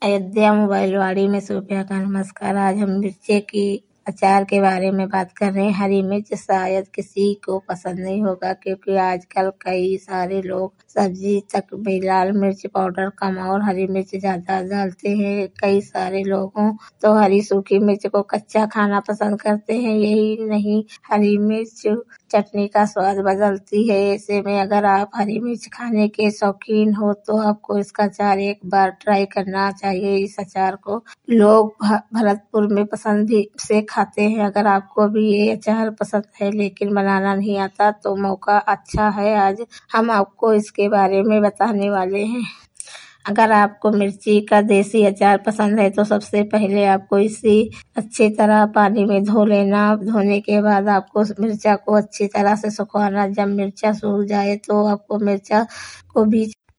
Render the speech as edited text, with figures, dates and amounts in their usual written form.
Ayodhya mobile वाड़ी में Sophia का नमस्कार। आज हम मिर्ची की अचार के बारे में बात कर रहे हैं। हरी मिर्च शायद किसी को पसंद नहीं होगा, क्योंकि आजकल कई सारे लोग सब्जी तक में लाल मिर्च पाउडर कम और हरी मिर्च ज्यादा डालते हैं। कई सारे लोगों तो हरी सूखी मिर्च को कच्चा खाना पसंद करते हैं। यही नहीं, हरी मिर्च चटनी का स्वाद बदलती है। ऐसे में अगर आप हरी मिर्च खाने के शौकीन हो तो आपको इसका अचार एक बार ट्राई करना चाहिए। इस अचार को लोग भरतपुर में पसंद भी से खाते हैं। अगर आपको भी ये अचार पसंद है लेकिन बनाना नहीं आता तो मौका अच्छा है। आज हम आपको इसके बारे में बताने वाले हैं। अगर आपको मिर्ची का देसी अचार पसंद है तो सबसे पहले आपको इसे अच्छी तरह पानी में धो लेना। धोने के बाद आपको मिर्चा को अच्छी तरह से सुखाना। जब मिर्चा सूख जाए तो आपको मिर्चा को बीच